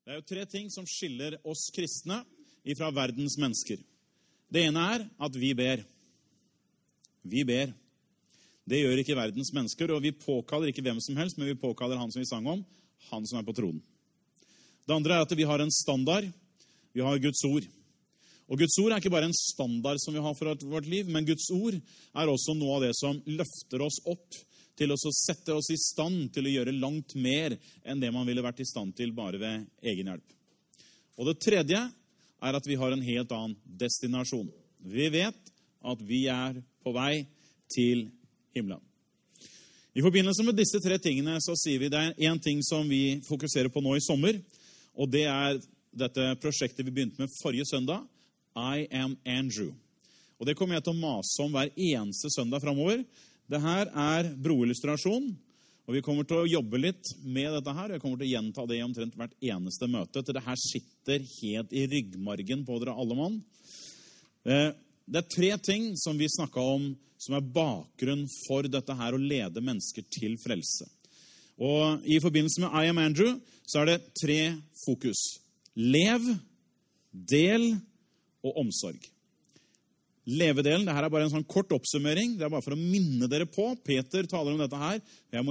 Det jo 3 ting som skiller oss kristne fra verdens mennesker. Det ene at vi ber. Vi ber. Det gjør ikke verdens mennesker, og vi påkaller ikke hvem som helst, men vi påkaller han som vi sang om, han som på tronen. Det andre at vi har en standard. Vi har Guds ord. Og Guds ord ikke bare en standard som vi har for vårt liv, men Guds ord også noe av det som løfter oss opp til å sette oss i stand til å gjøre langt mer enn det man ville vært i stand til bare ved egen hjelp. Og det tredje at vi har en helt annen destinasjon. Vi vet at vi på vei til himmelen. I forbindelse med disse 3 tingene så sier vi det en ting som vi fokuserer på nå i sommer, og det dette prosjektet vi begynte med forrige søndag, I am Andrew. Og det kommer jeg til å mase om hver eneste søndag fremover. Dette broillustrasjon, og vi kommer til å jobbe litt med dette her, og jeg kommer til å gjenta det i omtrent hvert eneste møte, til det her sitter helt i ryggmargen på dere alle mann. Det 3 ting som vi snakket om, som bakgrunn for dette her, å lede mennesker til frelse. Og i forbindelse med I am Andrew, så det 3 fokus. Lev, del og omsorg. Levedelen, dette bare en sånn kort oppsummering, det bare for å minne dere på. Peter taler om dette her.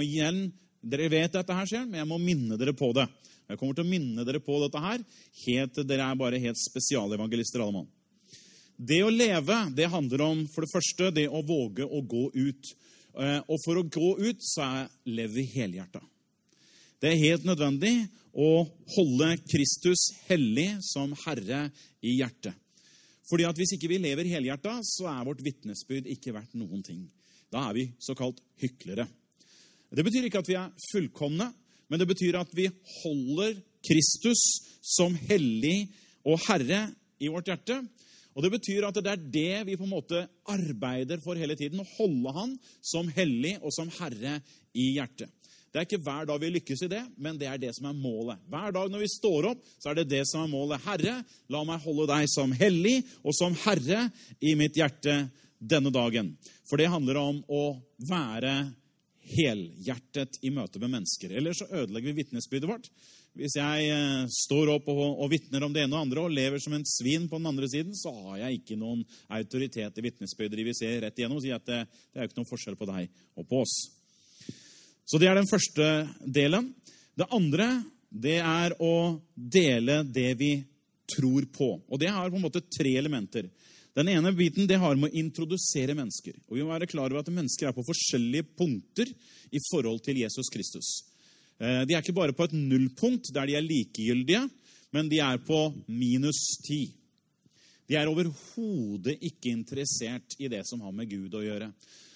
Dere vet dette her skjer, men jeg må minne dere på det. Jeg kommer til å minne dere på dette her, dere bare helt spesialevangelister alle mann. Det å leve, det handler om, for det første, det å våge å gå ut. Og for å gå ut, så lever vi helhjertet. Det helt nødvendig å holde Kristus hellig som Herre i hjertet. Fordi at hvis ikke vi lever helhjertet, så vårt vitnesbyrd ikke verdt noen ting. Da vi såkalt hyklere. Det betyr ikke at vi fullkomne, men det betyr at vi holder Kristus som hellig og Herre i vårt hjerte. Og det betyr at det det vi på en måte arbeider for hele tiden, å holde han som hellig og som Herre i hjertet. Det ikke hver dag vi lykkes i det, men det det som målet. Hver dag når vi står opp, så det det som målet. Herre, la meg holde deg som hellig og som Herre i mitt hjerte denne dagen. For det handler om å være helhjertet i møte med mennesker. Ellers så ødelegger vi vitnesbyrdet vårt. Hvis jeg står opp og vittner om det ene og andre og lever som en svin på den andre siden, så har jeg ikke noen autoritet i vitnesbyrdet. Vi ser rett igjennom og sier at det jo ikke noen forskjell på deg og på oss. Så det den første delen. Det andre, det å dele det vi tror på. Og det har på en måte 3 elementer. Den ene biten, det har med å introdusere mennesker. Og vi må være klar over at mennesker på forskjellige punkter i forhold til Jesus Kristus. De ikke bare på et nullpunkt der de likegyldige, men de på -10. De overhodet ikke interessert i det som har med Gud å gjøre.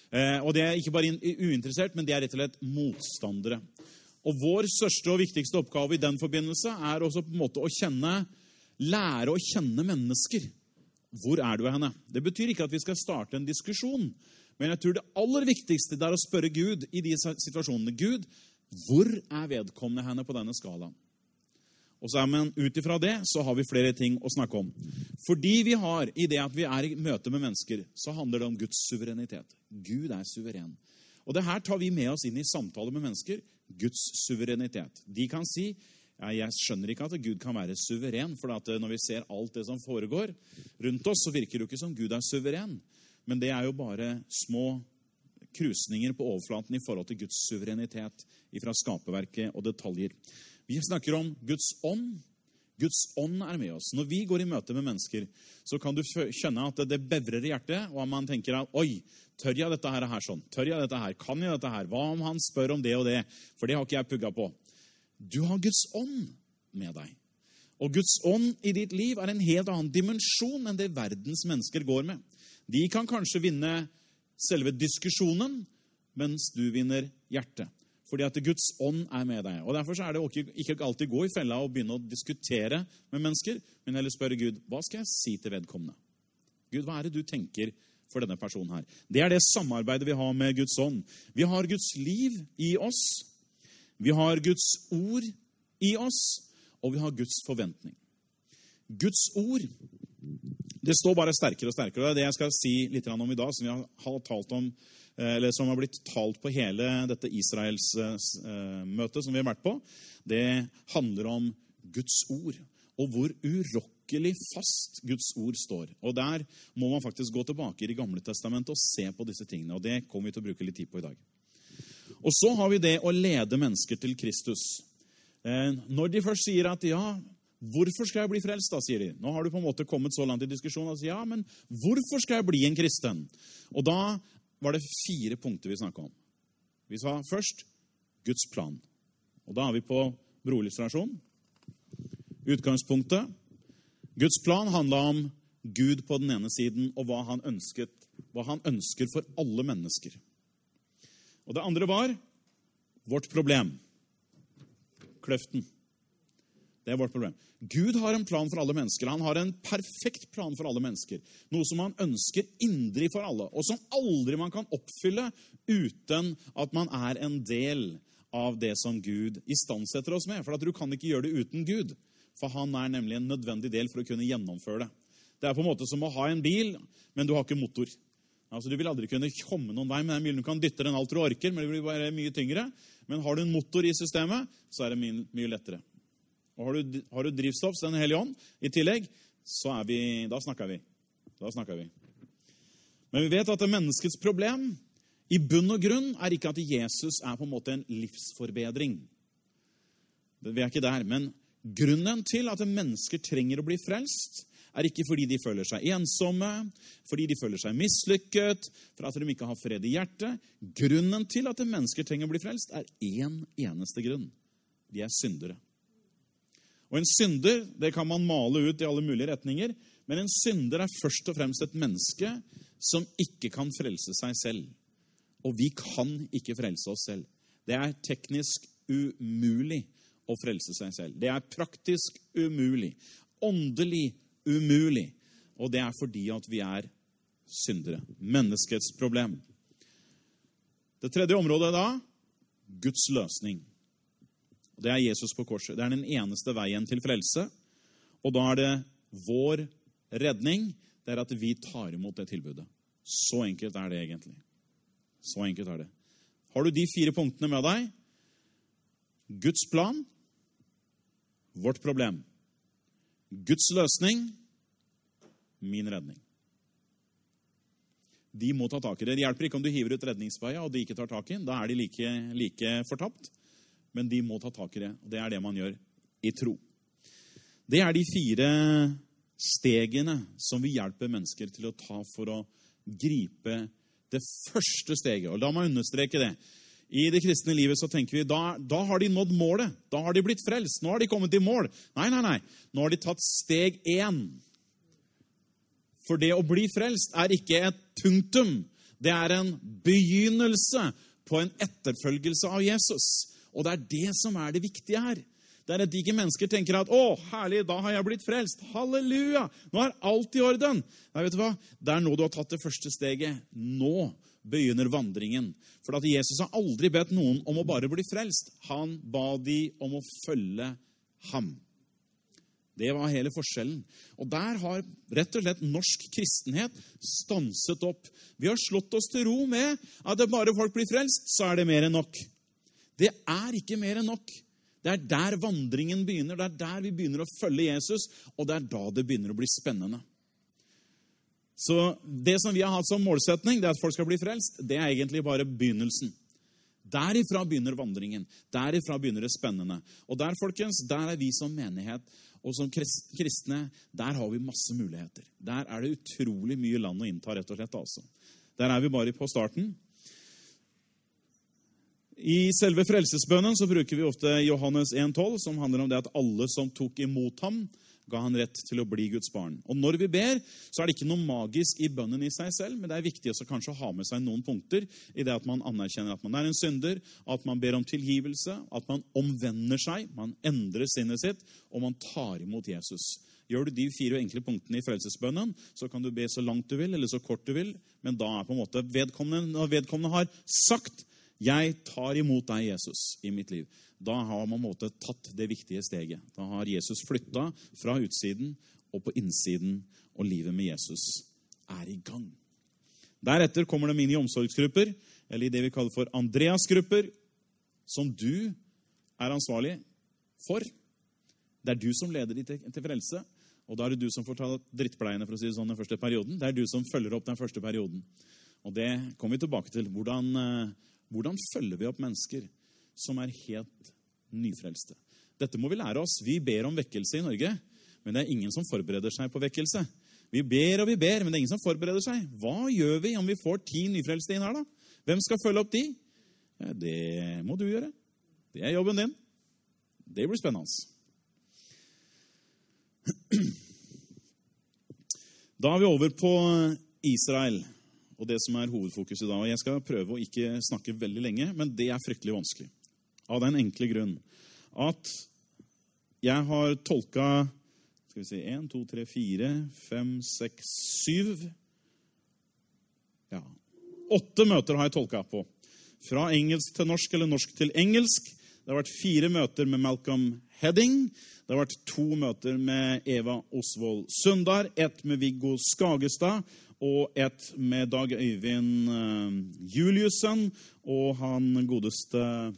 Og det ikke bare uinteressert, men de rett og slett motstandere. Og vår største og viktigste oppgave i den forbindelse også på en måte å lære å kjenne mennesker. Hvor du henne? Det betyr ikke at vi skal starte en diskusjon, men jeg tror det aller viktigste det å spørre Gud i de situasjonene. Gud, hvor vedkommende henne på denne skalaen? Og så men utifra det, så har vi flere ting å snakke om. Fordi vi har, i det at vi i møte med mennesker, så handler det om Guds suverenitet. Gud suveren. Og det her tar vi med oss inn i samtaler med mennesker, Guds suverenitet. De kan si, jeg skjønner ikke at Gud kan være suveren, for at når vi ser alt det som foregår rundt oss, så virker det ikke som Gud suveren. Men det jo bare små krusninger på overflaten i forhold til Guds suverenitet fra skaperverket og detaljer. Vi snakker om Guds ånd. Guds ånd med oss. Når vi går i møte med mennesker, så kan du kjenne at det bevrer i hjertet, og man tenker at, oi, tør jeg dette her sånn? Tør jeg dette her? Kan jeg dette her? Hva om han spør om det og det? For det har ikke jeg pugget på. Du har Guds ånd med deg. Og Guds ånd i ditt liv en helt annen dimensjon enn det verdens mennesker går med. De kan kanskje vinne selve diskusjonen, mens du vinner hjertet. Fordi at Guds ånd med deg. Og derfor det ikke alltid gå i fella og begynne å diskutere med mennesker, men heller spørre Gud, hva skal jeg si til vedkommende? Gud, hva det du tenker for denne personen her? Det det samarbeidet vi har med Guds ånd. Vi har Guds liv i oss, vi har Guds ord i oss, og vi har Guds forventning. Guds ord, det står bare sterkere og sterkere, og det jeg skal si litt om i dag, som vi har talt om, eller som har blitt talt på hele dette Israels møte som vi har vært på, det handler om Guds ord, og hvor urokkelig fast Guds ord står. Og der må man faktisk gå tilbake i Det gamle testamentet og se på disse tingene, og det kommer vi til å bruke litt tid på i dag. Og så har vi det å lede mennesker til Kristus. Når de først sier at ja, hvorfor skal jeg bli frelst da, sier de. Nå har du på en måte kommet så langt i diskusjonen og sier, ja, men hvorfor skal jeg bli en kristen? Og da var det 4 punkter vi snakket om. Vi sa først Guds plan. Og da er vi på broillustrasjon. Utgangspunktet. Guds plan handlet om Gud på den ene siden, og hva han ønsker for alle mennesker. Og det andre var vårt problem. Kløften. Det er vårt problem. Gud har en plan for alle mennesker. Han har en perfekt plan for alle mennesker. Noe som han ønsker indre for alle, og som aldri man kan oppfylle uten at man er en del av det som Gud istandsetter oss med. For at du kan ikke gjøre det uten Gud. For han er nemlig en nødvendig del for å kunne gjennomføre det. Det er på en måte som å ha en bil, men du har ikke motor. Altså, du vil aldri kunne komme noen vei med den bilen. Du kan dytte den alt du orker, men det blir bare mye tyngre. Men har du en motor i systemet, så er det mye lettere. Og har du drivstoff, så Den hellige ånd, i tillegg, så da snakker vi. Men vi vet at det menneskets problem, i bunn og grunn, er ikke at Jesus er på en måte en livsforbedring. Vi er ikke der, men grunnen til at mennesker trenger å bli frelst, er ikke fordi de føler seg ensomme, fordi de føler seg mislykket, for at de ikke har fred i hjertet. Grunnen til at mennesker trenger å bli frelst, er en eneste grunn. De er syndere. Og en synder, det kan man male ut i alle mulige retninger, men en synder er først og fremst et menneske som ikke kan frelse seg selv. Og vi kan ikke frelse oss selv. Det er teknisk umulig å frelse seg selv. Det er praktisk umulig, åndelig umulig, og det er fordi at vi er syndere. Menneskets problem. Det tredje området da, Guds løsning. Det er Jesus på korset. Det er den eneste veien til frelse, og da er det vår redning, det er at vi tar imot det tilbudet. Så enkelt er det egentlig. Så enkelt er det. Har du de 4 punktene med deg? Guds plan, vårt problem. Guds løsning, min redning. De må ta tak i det. Det hjelper ikke om du hiver ut redningspeia, og de ikke tar tak i den. Da er de like fortapt. Men de må ta tak i det. Og det er det man gjør i tro. Det er de 4 stegene som vi hjelper mennesker til å ta for å gripe det første steget. Og la meg understreke det. I det kristne livet så tenker vi, da har de nådd målet. Da har de blitt frelst. Nå har de kommet til mål. Nei. Nå har de tatt steg 1. For det å bli frelst er ikke et punktum. Det er en begynnelse på en etterfølgelse av Jesus. Og det er det som er det viktige her. Det er at ikke mennesker tenker at, herlig, da har jeg blitt frelst. Halleluja, nå er alt i orden. Nei, vet du hva? Det er nå du har tatt det første steget. Nå begynner vandringen. For at Jesus har aldri bedt noen om å bare bli frelst. Han ba de om å følge ham. Det var hele forskjellen. Og der har rett og slett norsk kristenhet stanset opp. Vi har slått oss til ro med at det bare folk blir frelst, så er det mer enn nok. Det er ikke mer enn nok. Det er der vandringen begynner. Det er der vi begynner å følge Jesus, og det er da det begynner å bli spennende. Så det som vi har hatt som målsetning, det er at folk skal bli frelst, det er egentlig bare begynnelsen. Derifra begynner vandringen. Derifra begynner det spennende. Og der, folkens, der er vi som menighet, og som kristne, der har vi masse muligheter. Der er det utrolig mye land å innta, rett og slett. Altså. Der er vi bare på starten. I selve frelsesbønnen så bruker vi ofte Johannes 1,12, som handler om det at alle som tok imot ham, ga han rett til å bli Guds barn. Og når vi ber, så er det ikke noe magisk i bønnen i seg selv, men det er viktig også kanskje å ha med seg noen punkter i det at man anerkjenner at man er en synder, at man ber om tilgivelse, at man omvender seg, man endrer sinnet sitt, og man tar imot Jesus. Gjør du de 4 enkle punktene i frelsesbønnen, så kan du be så langt du vil, eller så kort du vil, men da er på en måte vedkommende har sagt, jeg tar imot deg, Jesus, i mitt liv. Da har man på en måte tatt det viktige steget. Da har Jesus flyttet fra utsiden og på innsiden, og livet med Jesus er i gang. Deretter kommer de inn i omsorgsgrupper, eller i det vi kaller for Andreas-grupper, som du er ansvarlig for. Det du som leder de til frelse, og da det du som får ta drittpleiene, for å si det sånn, den første perioden. Det du som følger opp den første perioden. Og det kommer vi tilbake til. Hvordan følger vi opp mennesker som helt nyfrelste? Dette må vi lære oss. Vi ber om vekkelse i Norge, men det ingen som forbereder seg på vekkelse. Vi ber, men det ingen som forbereder seg. Hva gjør vi om vi får 10 nyfrelste inn her da? Hvem skal følge opp de? Ja, det må du gjøre. Det jobben din. Det blir spennende. Da vi over på Israel, og det som hovedfokuset da. Og jeg skal prøve å ikke snakke veldig lenge, men det fryktelig vanskelig. Av den enkle grunn at jeg har tolket, skal vi se, 1, 2, 3, 4, 5, 6, 7, 8 møter har jeg tolket på. Fra engelsk til norsk, eller norsk til engelsk. Det har vært 4 møter med Malcolm Hedding. Det har vært 2 møter med Eva Osvold Sundar, 1 med Viggo Skagestad, og 1 med Dag Øyvind Juliussen, og han godeste,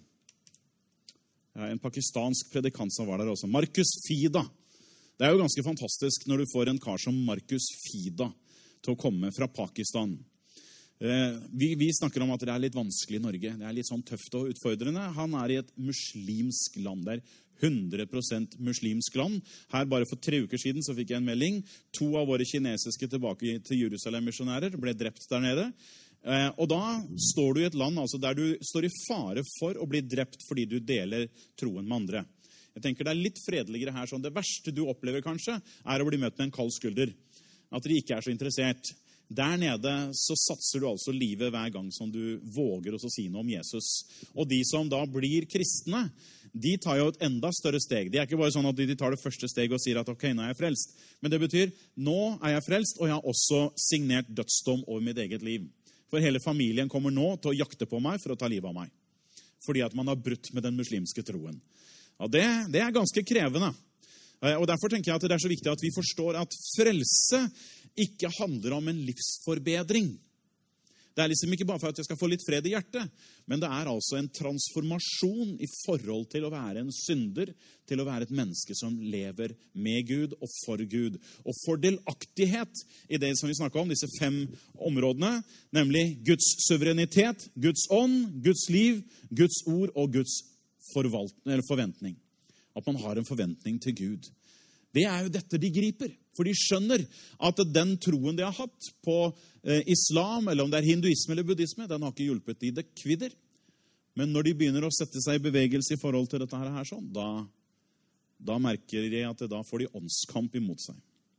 en pakistansk predikant som var der også, Marcus Fida. Det jo ganske fantastisk når du får en kar som Marcus Fida til å komme fra Pakistan. Vi snakker om at det litt vanskelig i Norge. Det litt sånn tøft og utfordrende. Han I et muslimsk land. Det 100% muslimsk land. Her bare for 3 uker siden så fikk jeg en melding. 2 av våre kinesiske tilbake til Jerusalem-misjonærer ble drept der nede. Og da står du I et land altså, der du står I fare for å bli drept fordi du deler troen med andre. Jeg tenker det litt fredeligere her. Sånn. Det verste du opplever kanskje å bli møtt med en kald skulder. At de ikke så interessert. Der nede så satser du altså livet hver gang som du våger å si noe om Jesus. Og de som da blir kristne, de tar jo et enda større steg. Det ikke bare sånn at de tar det første steg og sier at ok, nå jeg frelst. Men det betyr, nå jeg frelst, og jeg har også signert dødsdom over mitt eget liv. For hele familien kommer nå til å jakte på meg for å ta livet av meg. Fordi at man har brutt med den muslimske troen. Ja, det ganske krevende. Og derfor tenker jeg at det så viktig at vi forstår at frelse ikke handler om en livsforbedring. Det liksom ikke bare for at jeg skal få litt fred I hjertet, men det altså en transformasjon I forhold til å være en synder, til å være et menneske som lever med Gud og for Gud. Og fordelaktighet I det som vi snakket om, disse 5 områdene, nemlig Guds suverenitet, Guds ånd, Guds liv, Guds ord og Guds forventning. At man har en forventning til Gud. Det jo dette de griper. For de skjønner at den troen de har hatt på islam, eller om det hinduisme eller buddhisme, den har ikke hjulpet de det kvidder. Men når de begynner å sette seg I bevegelse I forhold til dette her sånn, da merker de at da får de åndskamp imot seg.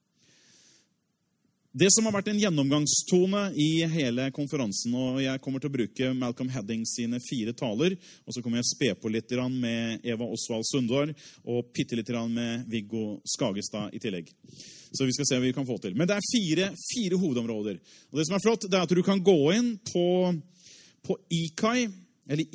Det som har vært en gjennomgangstone I hele konferansen, og jeg kommer til å bruke Malcolm Hedding sine 4 taler, og så kommer jeg spe på litt med Eva Osvold Sundar, og pitte litt med Viggo Skagestad I tillegg. Så vi skal se hva vi kan få til. Men det 4 hovedområder. Og det som flott, det at du kan gå inn på ICEJ, eller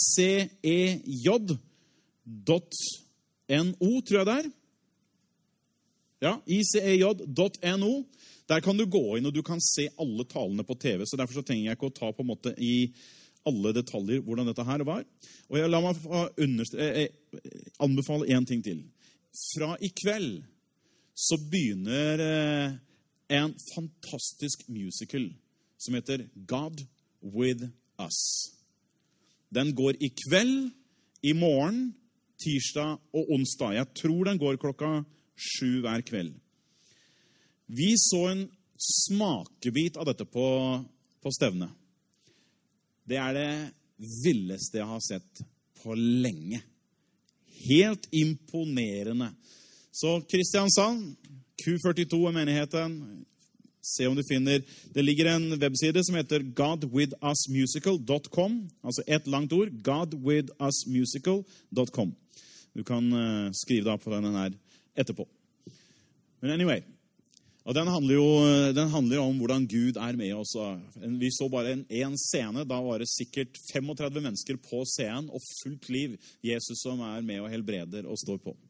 ICEJ.no, tror jeg det Ja, ICEJ.no. Der kan du gå inn, og du kan se alle talene på TV, så derfor så trenger jeg ikke å ta på en måte I alle detaljer hvordan dette her var. Og jeg la meg anbefale en ting til. Fra I kveld så begynner en fantastisk musical som heter God With Us. Den går I kveld, I morgen, tirsdag og onsdag. Jeg tror den går 7 hver kveld. Vi så en smakebit av dette på stevnet. Det det villeste jeg har sett på lenge. Helt imponerende. Så Kristiansand, Q42 menigheten, se om du finner, det ligger en webside som heter godwithusmusical.com, altså et langt ord, godwithusmusical.com. Du kan skrive deg på den her etterpå. Men anyway, og den handler om hvordan Gud med oss. Vi så bare en scene, da var det sikkert 35 mennesker på scenen, og fullt liv. Jesus som med og helbreder og står på.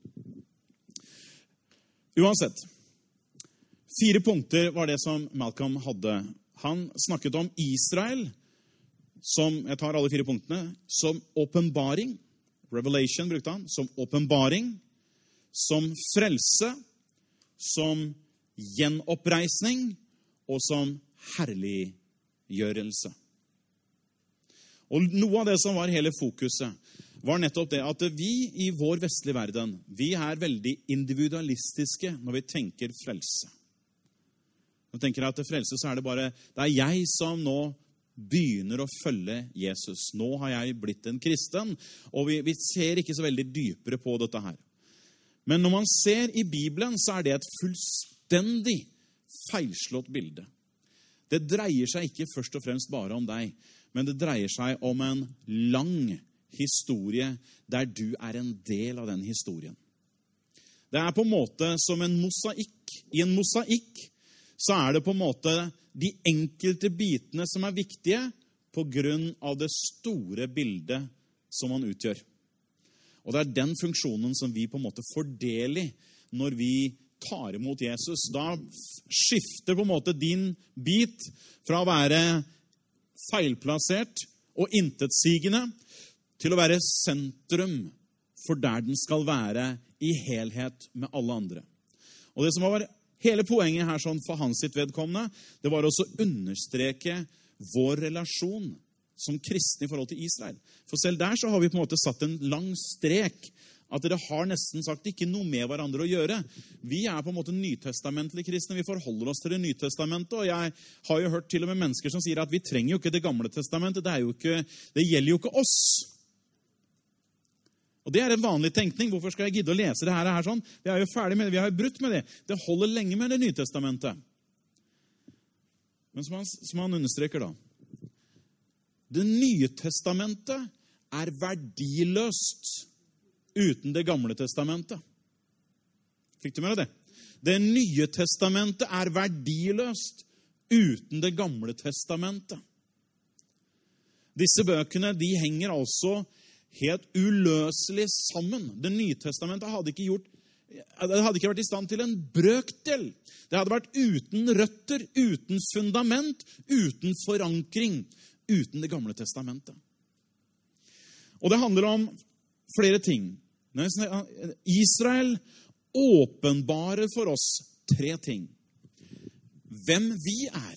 Uansett, 4 punkter var det som Malcolm hadde. Han snakket om Israel, som, jeg tar alle 4 punktene, som åpenbaring. Revelation brukte han, som åpenbaring. som frelse, som gjenoppreisning og som herliggjørelse. Og noe av det som var hele fokuset, var nettopp det at vi i vår vestlige verden, vi veldig individualistiske når vi tenker frelse. Når vi tenker at til frelse så det jeg som nå begynner å følge Jesus. Nå har jeg blitt en kristen, og vi ser ikke så veldig dypere på dette her. Men når man ser i Bibelen, så det et fullstendig feilslått bilde. Det dreier seg ikke først og fremst bare om deg, men det dreier seg om en lang historie der du en del av den historien. Det på en måte som en mosaikk. I en mosaikk så det på en måte de enkelte bitene som viktige på grunn av det store bildet som man utgjør. Og det den funksjonen som vi på en måte får del i når vi tar imot Jesus. Da skifter på en måte din bit fra å være feilplassert og intetsigende til å være sentrum for der den skal være i helhet med alle andre. Og det som var hele poenget her sånn for hans sitt vedkommende, det var også å understreke vår relasjon som kristne i forhold til Israel. For selv der så har vi på en måte satt en lang strek at dere har nesten sagt ikke noe med hverandre å gjøre. Vi på en måte nytestamentlige kristne, vi forholder oss til det nytestamentet, og jeg har jo hørt til og med mennesker som sier at vi trenger jo ikke det gamle testamentet, det gjelder jo ikke oss. Og det en vanlig tenkning. Hvorfor skal jeg gidde å lese det her sånn? Vi jo ferdig med det, vi har jo brutt med det. Det holder lenge med det nytestamentet. Men som han understreker da, det nye testamentet verdiløst uten det gamle testamentet. Fikk du med deg det? Det nye testamentet verdiløst uten det gamle testamentet. Disse bøkene, de henger altså helt uløselig sammen. Det nye testamentet hadde ikke vært i stand til en brøkdel. Det hadde vært uten røtter, uten fundament, uten forankring, uten det gamle testamentet. Og det handler om flere ting. Israel åpenbarer for oss 3 ting. Hvem vi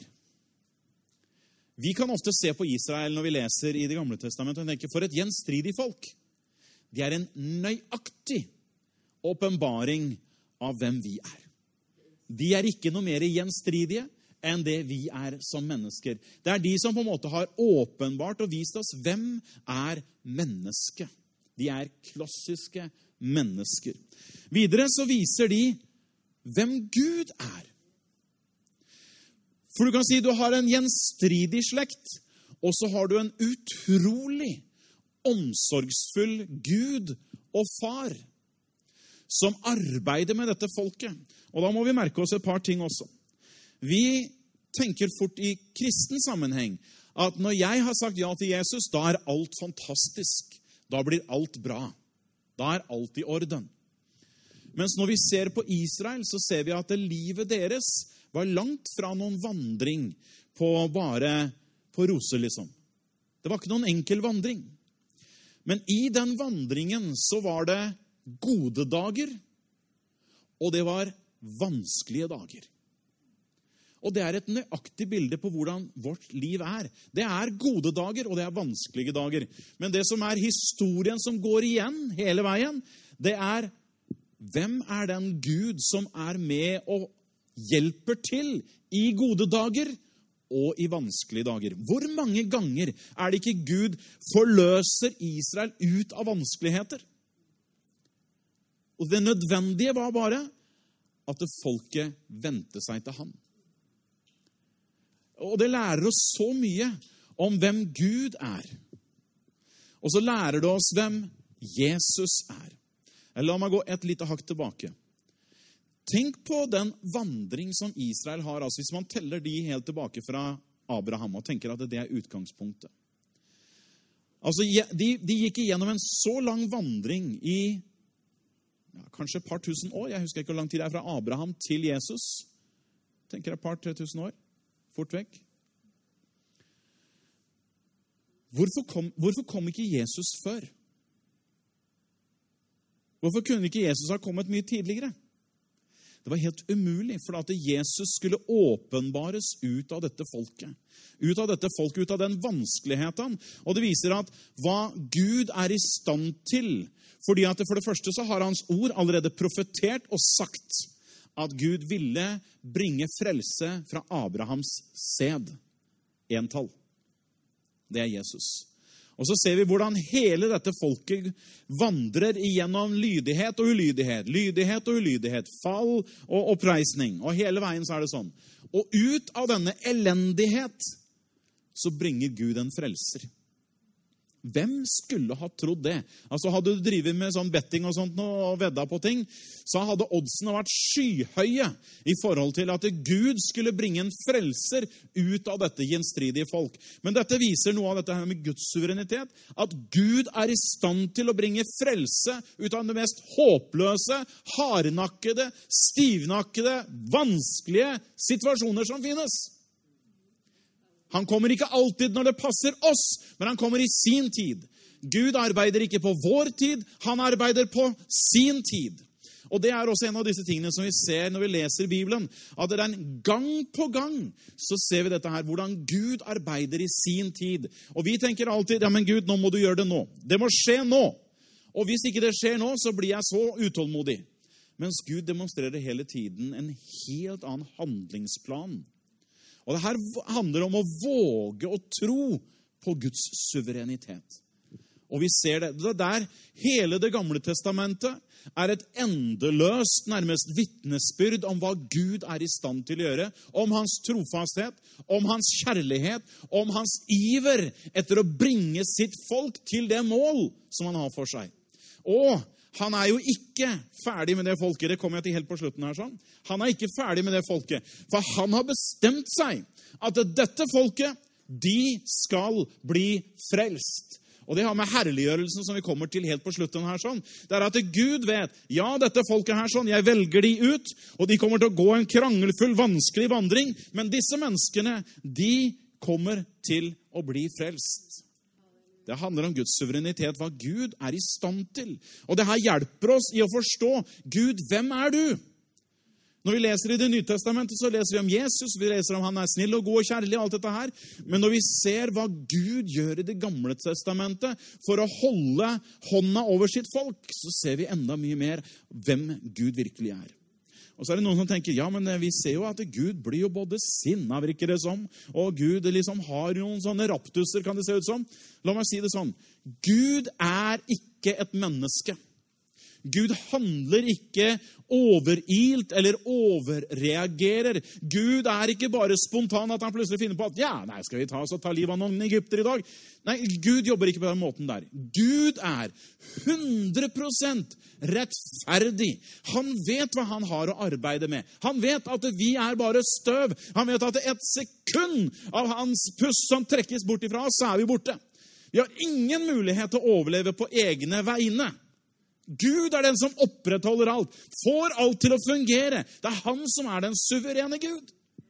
Vi kan ofte se på Israel når vi leser i det gamle testamentet og tenker, for et gjenstridig folk. De en nøyaktig åpenbaring av hvem vi De ikke noe mer gjenstridige enn det vi som mennesker. Det de som på en måte har åpenbart og vist oss hvem menneske. De klassiske mennesker. Videre så viser de hvem Gud For du kan si du har en gjenstridig slekt, og så har du en utrolig omsorgsfull Gud og far som arbeider med dette folket. Og da må vi merke oss et par ting også. Vi tenker fort i kristen sammenheng at når jeg har sagt ja til Jesus, da alt fantastisk. Da blir alt bra. Da alt i orden. Mens når vi ser på Israel, så ser vi at livet deres var langt fra noen vandring på roser, liksom. Det var ikke noen enkel vandring. Men i den vandringen så var det gode dager, og det var vanskelige dager. Og det et nøyaktig bilde på hvordan vårt liv Det gode dager, og det vanskelige dager. Men det som historien som går igjen hele veien, det hvem den Gud som med og hjelper til i gode dager og i vanskelige dager. Hvor mange ganger det ikke Gud forløser Israel ut av vanskeligheter? Og det nødvendige var bare at folket vendte seg til ham. Og det lærer oss så mye om hvem Gud Og så lærer det oss hvem Jesus La meg gå et lite hakk tilbake. Tenk på den vandring som Israel har, altså hvis man teller de helt tilbake fra Abraham, og tenker at det utgangspunktet. Altså, de gikk igjennom en så lang vandring i kanskje et par tusen år. Jeg husker ikke hvor lang tid det fra Abraham til Jesus. Tenker et par 3000 år. Fort vekk. Hvorfor kom ikke Jesus før? Hvorfor kunne ikke Jesus ha kommet mye tidligere? Det var helt umulig, for at Jesus skulle åpenbares ut av dette folket. Ut av den vanskeligheten. Og det viser at hva Gud er i stand til. Fordi at for det første så har hans ord allerede profetert og sagt at Gud ville bringe frelse fra Abrahams sæd. Entall. Det er Jesus. Og så ser vi hvordan hele dette folket vandrer igjennom lydighet og ulydighet. Lydighet og ulydighet. Fall og oppreisning. Og hele veien så er det sånn. Og ut av denne elendighet så bringer Gud en frelser. Hvem skulle ha trodd det? Altså hadde du drivet med sånn betting og sånt og vedda på ting, så hadde oddsene vært skyhøye i forhold til at Gud skulle bringe en frelser ut av dette gjenstridige folk. Men dette viser noe av dette her med Guds suverenitet, at Gud er i stand til å bringe frelse ut av det mest håpløse, hardnakkede, stivnakkede, vanskelige situasjoner som finnes. Han kommer ikke alltid når det passer oss, men han kommer i sin tid. Gud arbeider ikke på vår tid, han arbeider på sin tid. Og det er også en av disse tingene som vi ser når vi leser Bibelen, at det er en gang på gang så ser vi dette her, hvordan Gud arbeider i sin tid. Og vi tenker alltid, ja men Gud, nå må du gjøre det nå. Det må skje nå. Og hvis ikke det skjer nå, så blir jeg så utålmodig. Mens Gud demonstrerer hele tiden en helt annen handlingsplan. Og det her handler om å våge å tro på Guds suverenitet. Og vi ser det. Det der hele det gamle testamentet er et endeløst, nærmest vitnesbyrd om hva Gud er i stand til å gjøre, om hans trofasthet, om hans kjærlighet, om hans iver etter å bringe sitt folk til det mål som han har for seg. Og han er jo ikke ferdig med det folket. Det kommer jeg til helt på slutten her. Sånn. Han er ikke ferdig med det folket. For han har bestemt seg at dette folket, de skal bli frelst. Og det har med herliggjørelsen som vi kommer til helt på slutten her. Sånn. Det er at Gud vet, ja, dette folket her, sånn, jeg velger de ut, og de kommer til å gå en krangelfull, vanskelig vandring. Men disse menneskene, de kommer til å bli frelst. Det handler om Guds suverenitet, hva Gud er i stand til. Og det her hjelper oss i å forstå, Gud, hvem er du? Når vi leser i Det nye testamentet, så leser vi om Jesus, vi leser om han er snill og god og kjærlig, alt dette her. Men når vi ser hva Gud gjør i Det gamle testamentet for å holde hånda over sitt folk, så ser vi enda mye mer hvem Gud virkelig er. Og så er det noen som tenker, ja, men vi ser jo at Gud blir jo både sinna, virker det som, og Gud liksom har noen sånne raptuser, kan det se ut som. La meg si det sånn, Gud er ikke et menneske. Gud handler ikke overilt eller overreagerer. Gud er ikke bare spontan at han plutselig finner på at skal vi ta oss og ta livet av noen egypter i dag? Nei, Gud jobber ikke på den måten der. Gud er 100% rettferdig. Han vet hva han har å arbeide med. Han vet at vi er bare støv. Han vet at et sekund av hans pust som trekkes bort ifra oss, så er vi borte. Vi har ingen mulighet til å overleve på egne vegne. Gud er den som opprettholder alt, får alt til å fungere. Det er han som er den suverene Gud.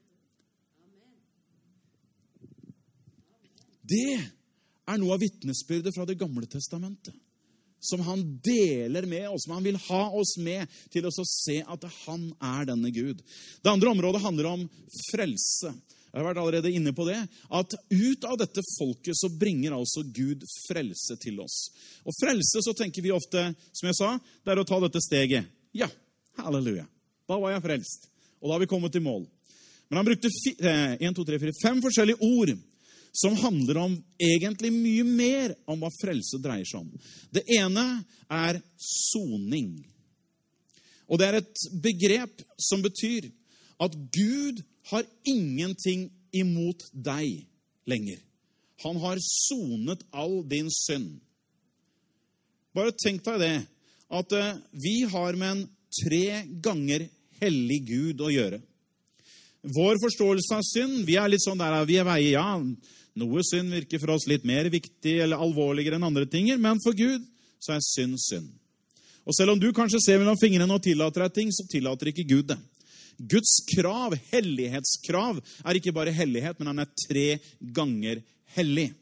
Det er noe av vitnesbyrdet fra Det gamle testamentet, som han deler med oss, som han vil ha oss med til å se at han er denne Gud. Det andre området handler om frelse. Jeg har vært allerede inne på det, at ut av dette folket så bringer altså Gud frelse til oss. Og frelse, så tenker vi ofte, som jeg sa, det er å ta dette steget. Ja, halleluja. Da var jeg frelst. Og da har vi kommet til mål. Men han brukte 5 forskjellige ord som handler om egentlig mye mer om hva frelse dreier seg om. Det ene er soning. Og det er et begrep som betyr at Gud har ingenting imot deg lenger. Han har sonet all din synd. Bare tenk deg det, at vi har med en 3 ganger hellig Gud å gjøre. Vår forståelse av synd, vi er litt sånn der, vi er veier, ja, noe synd virker for oss litt mer viktig eller alvorligere enn andre ting, men for Gud så er synd synd. Og selv om du kanskje ser mellom fingrene og tillater deg ting, så tillater ikke Gud det. Guds krav, hellighetskrav, er ikke bare hellighet, men han er 3 ganger hellig.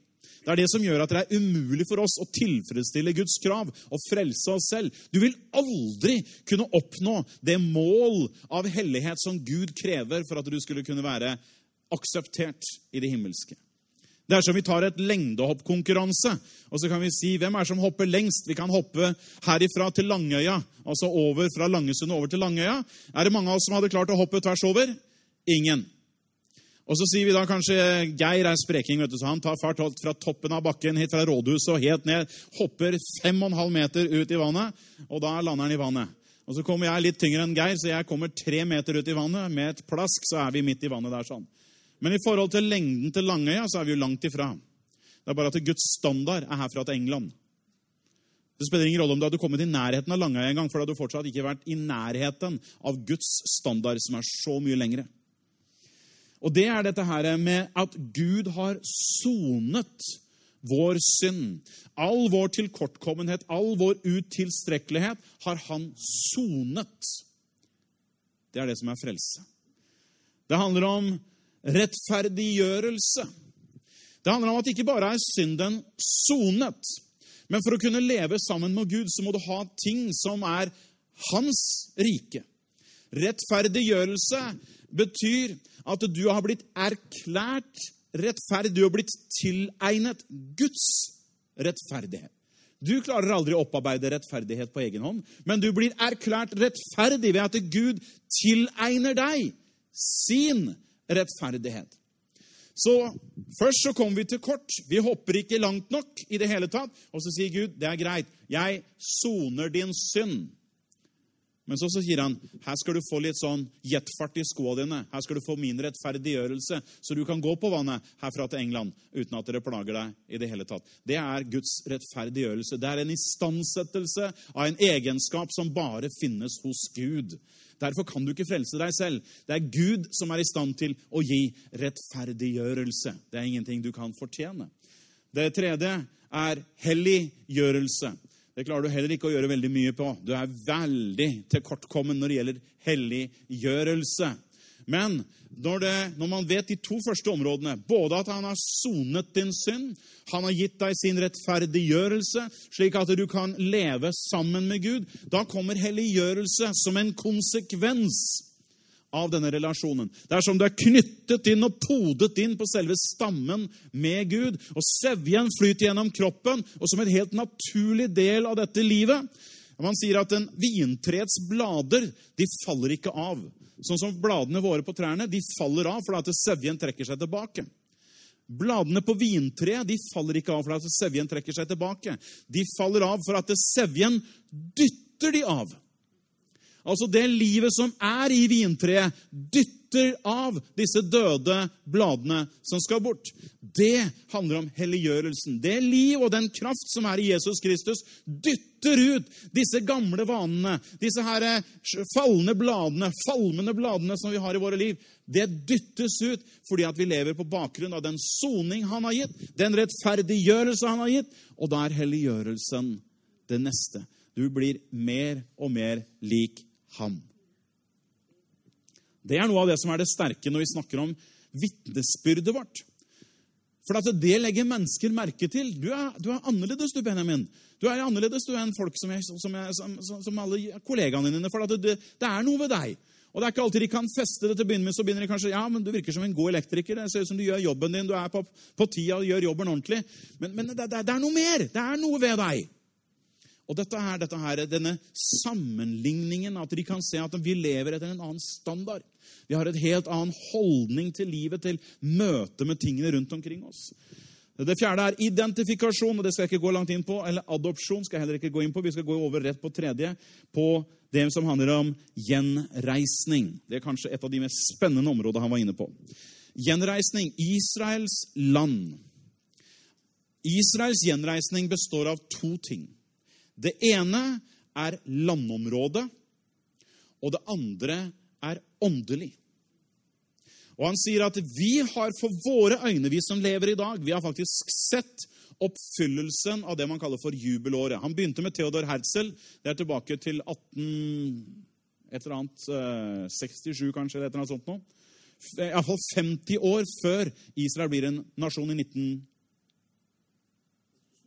Det det som gjør at det umulig for oss å tilfredsstille Guds krav og frelse oss selv. Du vil aldri kunne oppnå det mål av hellighet som Gud krever for at du skulle kunne være akseptert i det himmelske. Det som vi tar et lengdehoppkonkurranse, og så kan vi si, hvem som hopper lengst? Vi kan hoppe herifra til Langøya, altså over fra Langesund over til Langøya. Det mange av oss som hadde klart å hoppe tvers over? Ingen. Og så sier vi da kanskje, Geir spreking, vet du, så han tar fart fra toppen av bakken, hit fra rådhuset og helt ned, hopper 5,5 meter ut i vannet, og da lander han i vannet. Og så kommer jeg litt tyngre enn Geir, så jeg kommer 3 meter ut i vannet, med et plask så vi midt i vannet der sånn. Men i forhold til lengden til Langøya, så vi jo langt ifra. Det bare at Guds standard herfra til England. Det spiller ingen rolle om du hadde kommet i nærheten av Langøya en gang, for da hadde du fortsatt ikke vært i nærheten av Guds standard, som så mye lengre. Og det dette her med at Gud har sonet vår synd. All vår tilkortkommenhet, all vår utilstrekkelighet har han sonet. Det det som frelse. Det handler om rettferdiggjørelse. Det handler om at ikke bare synden sonet, men for å kunne leve sammen med Gud, så må du ha ting som hans rike. Rettferdiggjørelse betyr at du har blitt erklært rettferdig, du har blitt tilegnet Guds rettferdighet. Du klarer aldri å opparbeide rettferdighet på egen hånd, men du blir erklært rettferdig ved at Gud tilegner deg sin rettferdighet. Så først så kommer vi til kort. Vi hopper ikke langt nok i det hele tatt. Og så sier Gud, det greit. Jeg soner din synd. Men så sier han, her skal du få litt sånn jetfart i skoene dine. Her skal du få min rettferdiggjørelse, så du kan gå på vannet herfra til England uten at dere plager deg i det hele tatt. Det Guds rettferdiggjørelse. Det en istandsettelse av en egenskap som bare finnes hos Gud. Derfor kan du ikke frelse deg selv. Det Gud som i stand til å gi rettferdiggjørelse. Det ingenting du kan fortjene. Det tredje helliggjørelse. Det klarer du heller ikke å gjøre veldig mye på. Du veldig tilkortkommen når det gjelder helliggjørelse. Men når man vet de 2 første områdene, både at han har sonet din synd, han har gitt deg sin rettferdiggjørelse, slik at du kan leve sammen med Gud, da kommer helliggjørelse som en konsekvens av denne relasjonen. Det som du knyttet inn og podet inn på selve stammen med Gud, og sevjen flyter gjennom kroppen, og som en helt naturlig del av dette livet. Man sier at en vintrets blader, de faller ikke av. Sånn som bladene våre på trærne, de faller av for at sevjen trekker seg tilbake. Bladene på vintreet, de faller ikke av for at sevjen trekker seg tilbake. De faller av for at sevjen dytter de av. Altså det livet som i vintreet, dytter av disse døde bladene som skal bort. Det handler om helliggjørelsen. Det liv og den kraft som i Jesus Kristus dytter ut disse gamle vanene, disse her falmende bladene som vi har i våre liv. Det dyttes ut fordi at vi lever på bakgrunn av den soning han har gitt, den rettferdiggjørelse han har gitt, og da helliggjørelsen det neste. Du blir mer og mer lik ham. Det noe av det som det sterke når vi snakker om vitnesbyrdet vårt. For at det legger mennesker merke til. Du annerledes, du, Benjamin. Du annerledes, du en folk som alle kollegaene dine. For at det noe ved deg. Og det ikke alltid de kan feste det til å begynne med, så begynner de kanskje, ja, men du virker som en god elektriker. Det ser ut som du gjør jobben din, du på tida og gjør jobben ordentlig. Men det noe mer. Det noe ved deg. Og denne sammenligningen, at de kan se at vi lever etter en annen standard. Vi har et helt annen holdning til livet, til møte med tingene rundt omkring oss. Det fjerde identifikasjon, og det skal jeg ikke gå langt inn på, eller adopsjon skal jeg heller ikke gå inn på. Vi skal gå over rett på tredje, på det som handler om gjenreisning. Det kanskje et av de mest spennende områdene han var inne på. Gjenreisning, Israels land. Israels gjenreisning består av 2 ting. Det ene landområdet, og det andre åndelig. Og han sier at vi har for våre øyne, vi som lever i dag, vi har faktisk sett oppfyllelsen av det man kaller for jubelåret. Han begynte med Theodor Herzl, det tilbake til 67 kanskje, eller et eller annet sånt nå. I hvert fall 50 år før Israel blir en nasjon i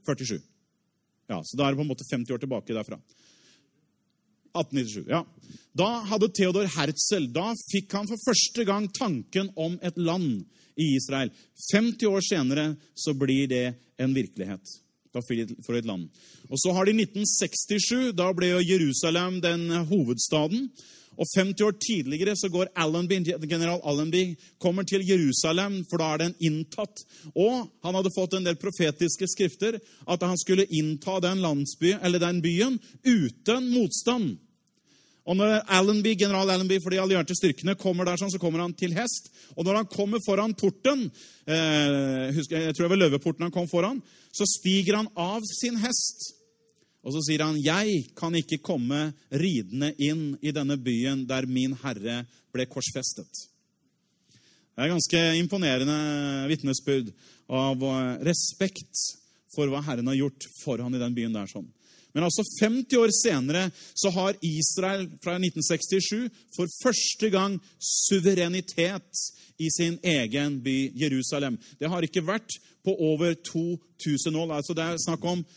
47. Ja, så da det på en måte 50 år tilbake derfra. 1897, ja. Da hadde Theodor Herzl, da fikk han for første gang tanken om et land i Israel. 50 år senere så blir det en virkelighet. Da for et land. Og så har de 1967, da ble jo Jerusalem den hovedstaden. Og 50 år tidligere så går general Allenby kommer til Jerusalem, for da den inntatt. Og han hadde fått en del profetiske skrifter at han skulle innta den landsbyen, eller den byen, uten motstand. Og når general Allenby for de allierte styrkene kommer der, så kommer han til hest. Og når han kommer foran porten, jeg tror det var løveporten han kom foran, så stiger han av sin hest. Og så sier han, jeg kan ikke komme ridende inn i denne byen der min herre ble korsfestet. Det ganske imponerende vitnesbyrd av respekt for hva Herren har gjort for han i den byen der sånn. Men altså 50 år senere så har Israel fra 1967 for første gang suverenitet i sin egen by Jerusalem. Det har ikke vært på over 2000 år. Altså det snakk om,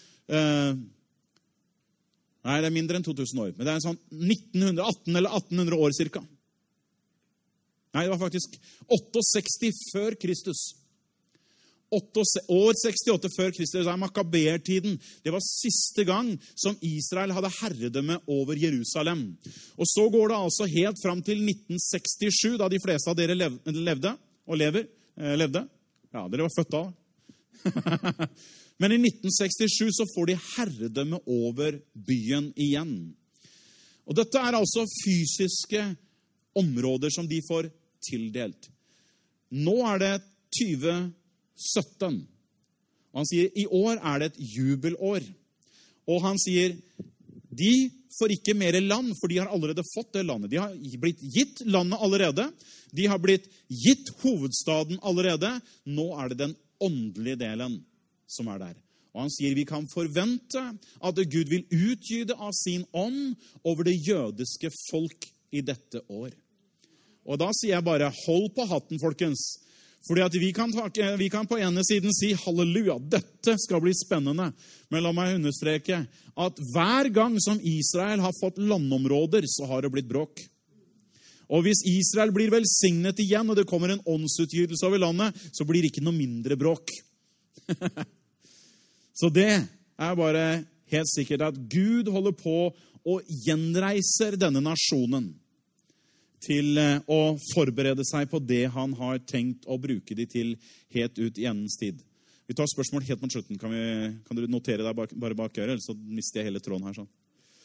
nei det mindre enn 2000 år, men det sånn 1918 eller 1800 år cirka. Nei, det var faktisk 68 før Kristus. År 68 før Kristus, det Makabeer-tiden. Det var siste gang som Israel hadde herredømme over Jerusalem. Og så går det altså helt fram til 1967, da de fleste av dere levde. Ja, dere var født da. Men i 1967 så får de herredømme over byen igjen. Og dette altså fysiske områder som de får tildelt. Nå det 2017. Og han sier, i år det et jubelår. Og han sier, de får ikke mer land, for de har allerede fått det landet. De har blitt gitt landet allerede. De har blitt gitt hovedstaden allerede. Nå det den åndelige delen som der. Og han sier, vi kan forvente at Gud vil utgyde av sin ånd over det jødiske folk i dette år. Og da sier jeg bare, hold på hatten, folkens. Fordi at vi kan på ene siden si, halleluja, dette skal bli spennende. Men la meg understreke at hver gang som Israel har fått landområder, så har det blitt bråk. Og hvis Israel blir velsignet igjen, og det kommer en åndsutgytelse over landet, så blir det ikke noe mindre bråk. Så det bare helt sikkert at Gud holder på og gjenreiser denne nasjonen til å forberede seg på det han har tenkt å bruke de til helt ut i endens tid. Vi tar spørsmål helt mot slutten. Kan du notere deg bare bak øret, ellers så mister jeg hele tråden her. Sånn.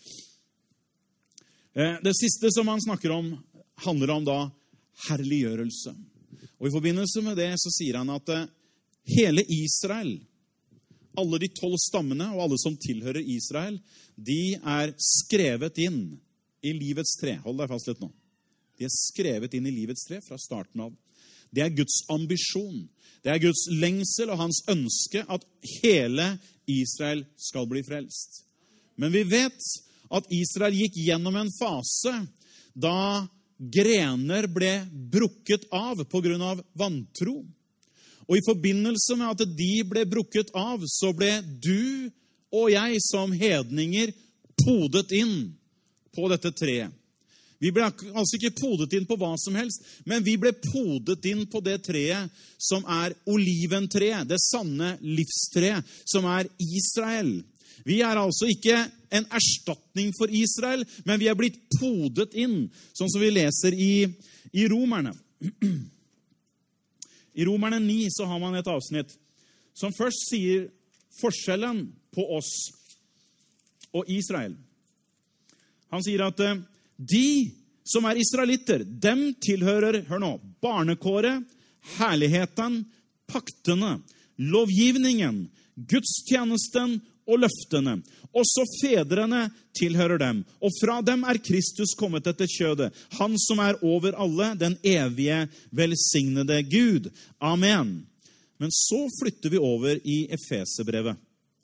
Det siste som han snakker om, handler om da herliggjørelse. Og i forbindelse med det så sier han at hele Israel, alle de 12 stammene og alle som tilhører Israel, de skrevet inn i livets tre. Hold deg fast litt nå. De skrevet inn i livets tre fra starten av. Det Guds ambisjon. Det Guds lengsel og hans ønske at hele Israel skal bli frelst. Men vi vet at Israel gikk gjennom en fase da grener ble brukket av på grunn av vantro. Og i forbindelse med at de ble brukket av, så ble du og jeg som hedninger podet inn på dette treet. Vi ble altså ikke podet inn på hva som helst, men vi ble podet inn på det treet som oliventreet, det sanne livstreet, som Israel. Vi altså ikke en erstatning for Israel, men vi blitt podet inn, sånn som vi leser i Romerne. I Romerne 9 så har man et avsnitt som først sier forskjellen på oss og Israel. Han sier at de som israelitter, dem tilhører, hør nå, barnekåret, herligheten, paktene, lovgivningen, gudstjenesten og løftene. Også fedrene tilhører dem, og fra dem Kristus kommet etter kjødet, han som over alle, den evige, velsignede Gud. Amen. Men så flytter vi over i Efesebrevet.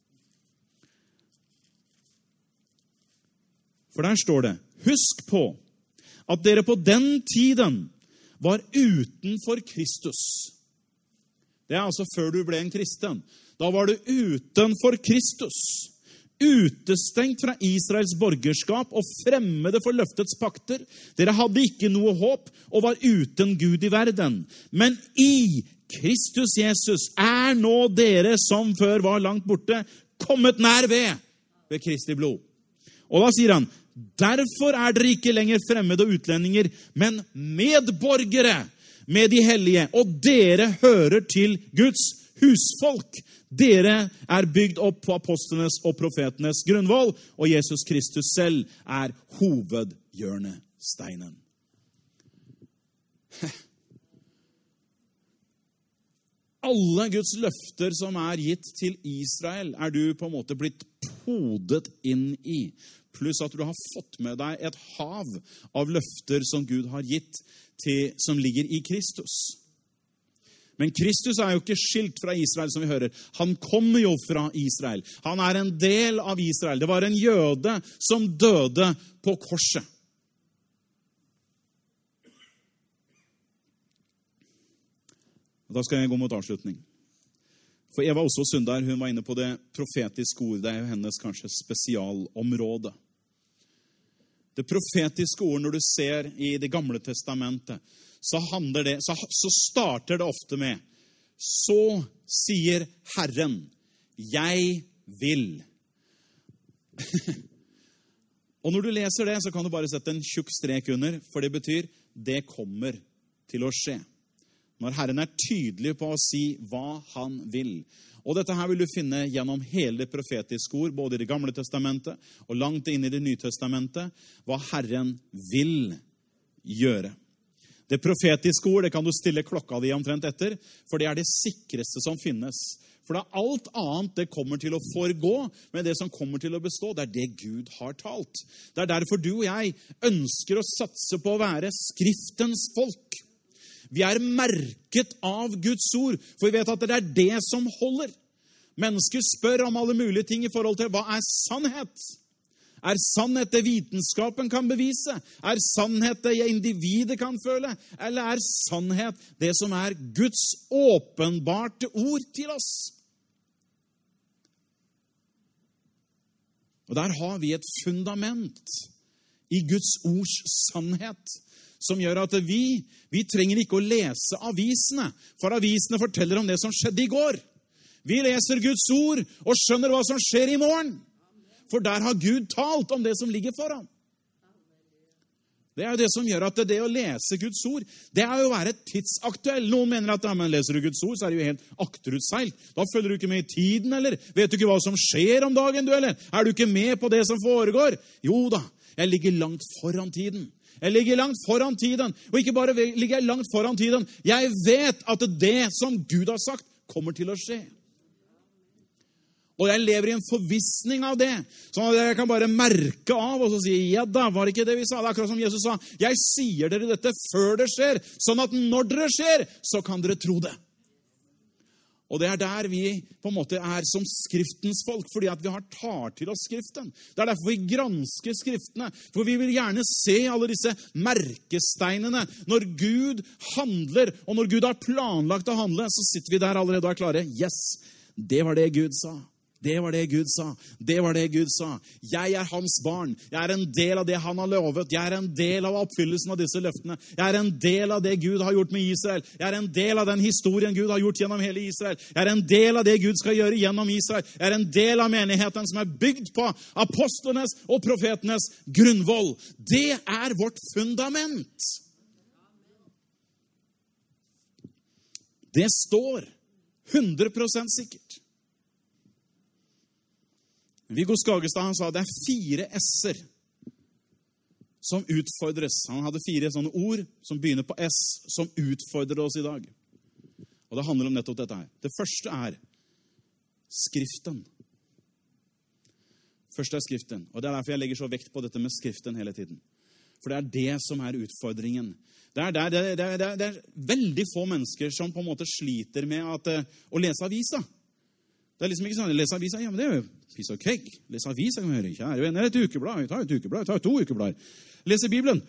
For der står det, husk på at dere på den tiden var utenfor Kristus. Det altså før du ble en kristen. Da var du utenfor Kristus, utestengt fra Israels borgerskap og fremmede for løftets pakter. Dere hadde ikke noe håp og var uten Gud i verden. Men i Kristus Jesus er nå dere som før var langt borte, kommet nær ved Kristi blod. Og da sier han, derfor er dere ikke lenger fremmede og utlendinger, men medborgere med de hellige, og dere hører til Guds husfolk. Dere er bygd opp på apostlenes og profetenes grunnvoll, og Jesus Kristus selv er hovedhjørnesteinen. Alle Guds løfter som er gitt til Israel, er du på en måte blitt podet inn i. Pluss at du har fått med deg et hav av løfter som Gud har gitt til, som ligger i Kristus. Men Kristus er jo ikke skilt fra Israel, som vi hører. Han kommer jo fra Israel. Han er en del av Israel. Det var en jøde som døde på korset. Da skal jeg gå mot avslutning. For Eva også Sundar, hun var inne på det profetiske ord. Det er jo hennes kanskje spesialområde. Det profetiske ord, når du ser i Det gamle testamentet, så starter det ofte med, så sier Herren, jeg vil. Og når du leser det, så kan du bare sette en tjukk strek under, for det betyr, det kommer til å skje. Når Herren er tydelig på å si hva han vil. Og dette her vil du finne gjennom hele det profetiske ord, både i Det gamle testamentet og langt inn i Det nye testamentet, hva Herren vil gjøre. Det profetiske ord, det kan du stille klokka di omtrent etter, for det er det sikreste som finnes. For da alt annet det kommer til å forgå, men det som kommer til å bestå, det er det Gud har talt. Det er derfor du og jeg ønsker å satse på å være Skriftens folk. Vi er merket av Guds ord, for vi vet at det er det som holder. Mennesker spør om alle mulige ting i forhold til hva er sannhet? Er sannhet det vitenskapen kan bevise? Er sannhet det individet kan føle? Eller er sannhet det som er Guds åpenbarte ord til oss? Og der har vi et fundament i Guds ords sannhet, som gjør at vi trenger ikke å lese avisene, for avisene forteller om det som skjedde i går. Vi leser Guds ord og skjønner hva som skjer i morgen. For der har Gud talt om det som ligger foran. Det er jo det som gjør at det å lese Guds ord, det er jo å være tidsaktuell. Noen mener at men leser du Guds ord, så er det jo helt akterutseilt. Da følger du ikke med i tiden, eller vet du ikke hva som skjer om dagen, du, eller? Er du ikke med på det som foregår? Jo da, jeg ligger langt foran tiden. Jeg ligger langt foran tiden, og ikke bare ligger jeg langt foran tiden. Jeg vet at det som Gud har sagt kommer til å skje. Og jeg lever i en forvissning av det, sånn at jeg kan bare merke av og så si, ja da, var det ikke det vi sa? Det er akkurat som Jesus sa, jeg sier dere dette før det skjer, sånn at når det skjer, så kan dere tro det. Og det er der vi på en måte er som Skriftens folk, fordi at vi tar til oss Skriften. Det er derfor vi gransker Skriftene, for vi vil gjerne se alle disse merkesteinene. Når Gud handler, og når Gud har planlagt å handle, så sitter vi der allerede og er klare. Yes, det var det Gud sa. Det var det Gud sa. Det var det Gud sa. Jeg er hans barn. Jeg er en del av det han har lovet. Jeg er en del av oppfyllelsen av disse løftene. Jeg er en del av det Gud har gjort med Israel. Jeg er en del av den historien Gud har gjort gjennom hele Israel. Jeg er en del av det Gud skal gjøre gjennom Israel. Jeg er en del av menigheten som er bygd på apostlenes og profetenes grunnvoll. Det er vårt fundament. Det står 100% sikkert. Viggo Skagestad, han sa det er 4 S-er som utfordres. Han hadde 4 sånne ord som begynner på S, som utfordrer oss i dag. Og det handler om nettopp dette her. Det første er Skriften. Første er Skriften. Og det er derfor jeg legger så vekt på dette med Skriften hele tiden. For det er det som er utfordringen. Det er veldig få mennesker som på en måte sliter med å lese avisa. Det er liksom ikke sånn, lese avisa, ja, men det er jo piece of cake. Lese avisa kan vi høre, kjære venner, et ukeblad, ta et ukeblad, ta 2 ukeblader. Lese Bibelen.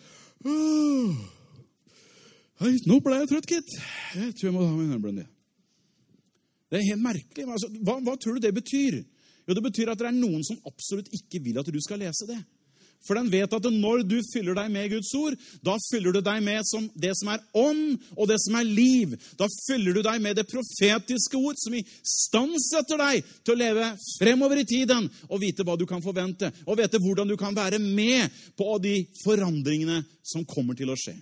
Nå ble jeg trøtt, gitt. Jeg tror jeg må ha min hørblen det. Det helt merkelig. Altså, hva tror du det betyr? Jo, det betyr at det noen som absolutt ikke vil at du skal lese det. For den vet at når du fyller deg med Guds ord, da fyller du deg med det som ånd og det som liv. Da fyller du deg med det profetiske ord som istandsetter deg til å leve fremover i tiden og vite hva du kan forvente, og vite hvordan du kan være med på de forandringene som kommer til å skje.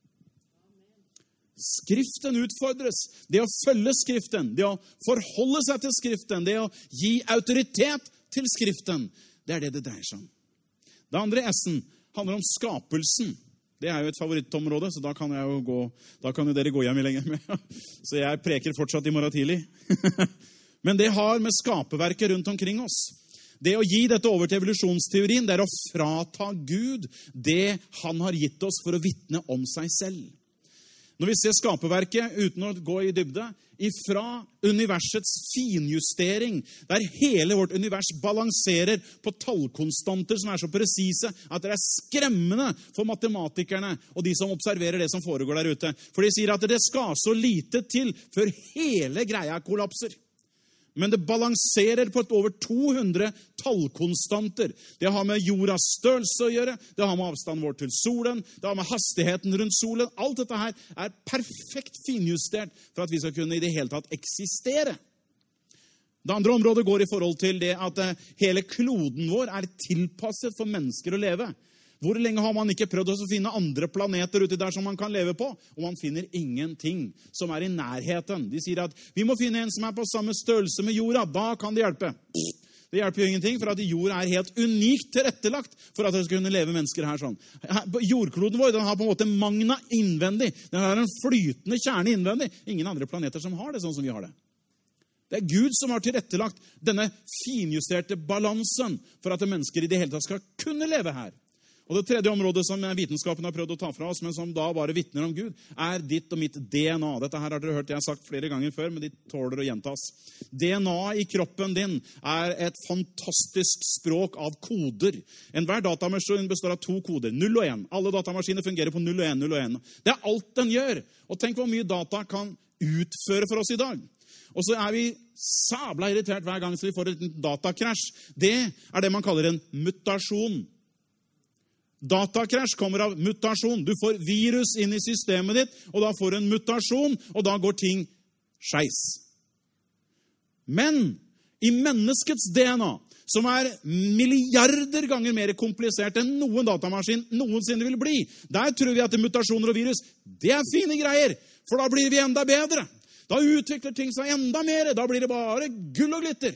Skriften utfordres. Det å følge Skriften, det å forholde seg til Skriften, det å gi autoritet til Skriften, det det dreier seg om. Det andre S-en handler om skapelsen. Det jo et favorittområde, så da kan jo dere gå hjem i lenger med. Så jeg preker fortsatt i morgen tidlig. Men det har med skaperverket rundt omkring oss. Det å gi dette over til evolusjonsteorien, det å frata Gud det han har gitt oss for å vitne om seg selv. Når vi ser skaperverket, uten å gå i dybde, ifra universets finjustering, der hele vårt univers balanserer på tallkonstanter som så presise, at det skremmende for matematikerne og de som observerer det som foregår der ute. For de sier at det skal så lite til før hele greia kollapser. Men det balanserer på over 200 tallkonstanter. Det har med jordas størrelse å gjøre, det har med avstanden vår til solen, det har med hastigheten rundt solen. Alt dette her perfekt finjustert for at vi skal kunne i det hele tatt eksistere. Det andre området går i forhold til det at hele kloden vår tilpasset for mennesker å leve. Hvor lenge har man ikke prøvd å finne andre planeter ute der som man kan leve på? Og man finner ingenting som i nærheten. De sier at vi må finne en som på samme størrelse med jorda. Da kan det hjelpe. Det hjelper jo ingenting, for at jorda helt unikt tilrettelagt for at det skal kunne leve mennesker her sånn. Jordkloden vår den har på en måte magna innvendig. Den har en flytende kjerne innvendig. Ingen andre planeter som har det sånn som vi har det. Det Gud som har tilrettelagt denne finjusterte balansen for at mennesker i det hele tatt skal kunne leve her. Og det tredje området som vitenskapen har prøvd å ta fra oss, men som da bare vitner om Gud, ditt og mitt DNA. Dette her har dere hørt jeg har sagt flere ganger før, men de tåler å gjentas. DNA i kroppen din et fantastisk språk av koder. Enhver datamaskin består av 2 koder, 0 og 1. Alle datamaskiner fungerer på 0 og 1, 0 og 1. Det alt den gjør. Og tenk hvor mye data kan utføre for oss i dag. Og så vi sabla irritert hver gang så vi får et datakrasj. Det det man kaller en mutasjon. Datakrasj kommer av mutasjon. Du får virus inn i systemet ditt, og da får du en mutasjon, og da går ting skeis. Men i menneskets DNA, som milliarder ganger mer komplisert enn noen datamaskin noensinne vil bli, der tror vi at mutasjoner og virus, det fine greier, for da blir vi enda bedre. Da utvikler ting seg enda mer, da blir det bare gull og glitter.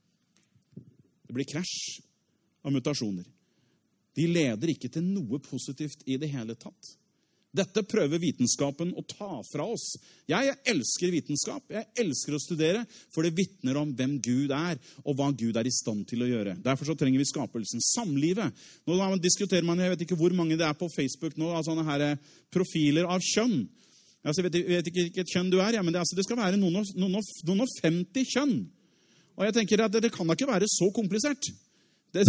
Det blir krasj av mutasjoner. De leder ikke til noe positivt i det hele tatt. Dette prøver vitenskapen å ta fra oss. Jeg elsker vitenskap, jeg elsker å studere, for det vitner om hvem Gud og hva Gud i stand til å gjøre. Derfor så trenger vi skapelsen. Samlivet. Nå diskuterer man, jeg vet ikke hvor mange det på Facebook nå, av sånne her profiler av kjønn. Altså, jeg vet ikke hvilket kjønn du ja, men det skal være noen og 50 kjønn. Og jeg tenker at det kan da ikke være så komplisert. Det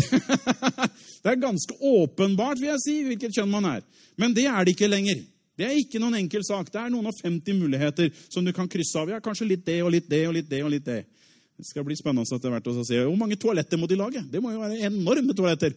ganske åpenbart, vil jeg si, hvilket kjønn man Men det det ikke lenger. Det ikke noen enkel sak. Det noen og 50 muligheter som du kan krysse av. Ja, kanskje litt det, og litt det, og litt det, og litt det. Det skal bli spennende etter hvert å se. Hvor mange toaletter må de lage? Det må jo være enorme toaletter.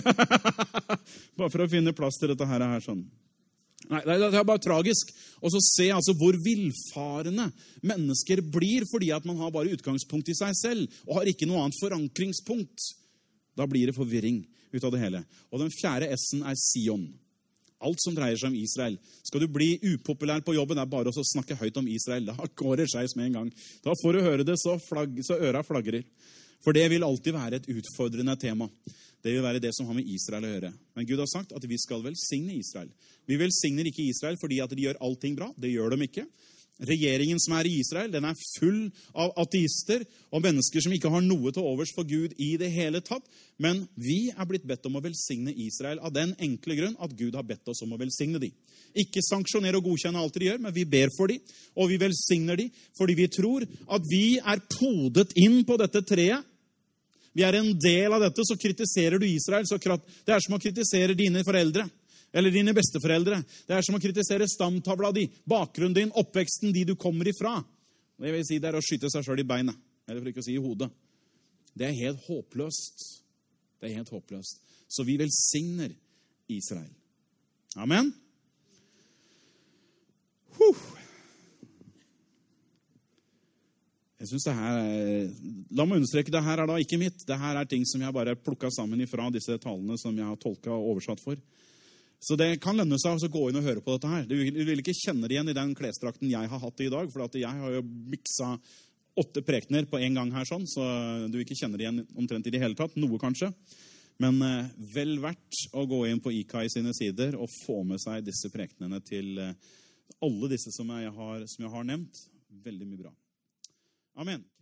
Bare for å finne plass til dette her sånn. Nei, det bare tragisk. Og så se hvor villfarende mennesker blir, fordi at man har bare utgangspunkt i seg selv, og har ikke noe annet forankringspunkt. Da blir det forvirring ut av det hele. Og den fjerde S-en Sion. Alt som dreier seg om Israel. Skal du bli upopulær på jobben, bare å snakke høyt om Israel. Da går det skeis med en gang. Da får du høre det så øra flagrer. For det vil alltid være et utfordrende tema. Det vil være det som har med Israel å gjøre. Men Gud har sagt at vi skal velsigne Israel. Vi velsigner ikke Israel fordi at de gjør allting bra. Det gjør de ikke. Regjeringen som i Israel, den full av ateister og mennesker som ikke har noe til overs for Gud i det hele tatt. Men vi blitt bedt om å velsigne Israel av den enkle grunn at Gud har bedt oss om å velsigne dem. Ikke sanksjonere og godkjenne alt de gjør, men vi ber for dem, og vi velsigner dem, fordi vi tror at vi podet inn på dette treet. Vi en del av dette, så kritiserer du Israel. Det som å kritisere dine foreldre. Eller dine besteforeldre. Det som å kritisere stamtavla di, bakgrunnen din, oppveksten, de du kommer ifra. Det vil si det å skyte seg selv i beinet, eller for ikke å si i hodet. Det er helt håpløst. Det er helt håpløst. Så vi velsigner Israel. Amen. Jeg synes det her, la meg understreke, det her er da ikke mitt. Det her er ting som jeg bare plukket sammen ifra disse talene som jeg har tolket og oversatt for. Så det kan lønne seg å gå inn og høre på dette her. Du vil ikke kjenne det igjen i den klesdrakten jeg har hatt i dag, for at jeg har jo mikset 8 prekener på en gang her, sånn, så du ikke kjenner det igjen omtrent i det hele tatt, noe kanskje. Men vel verdt å gå inn på IKAI sine sider og få med seg disse prekenene til alle disse som jeg har nevnt. Veldig mye bra. Amen.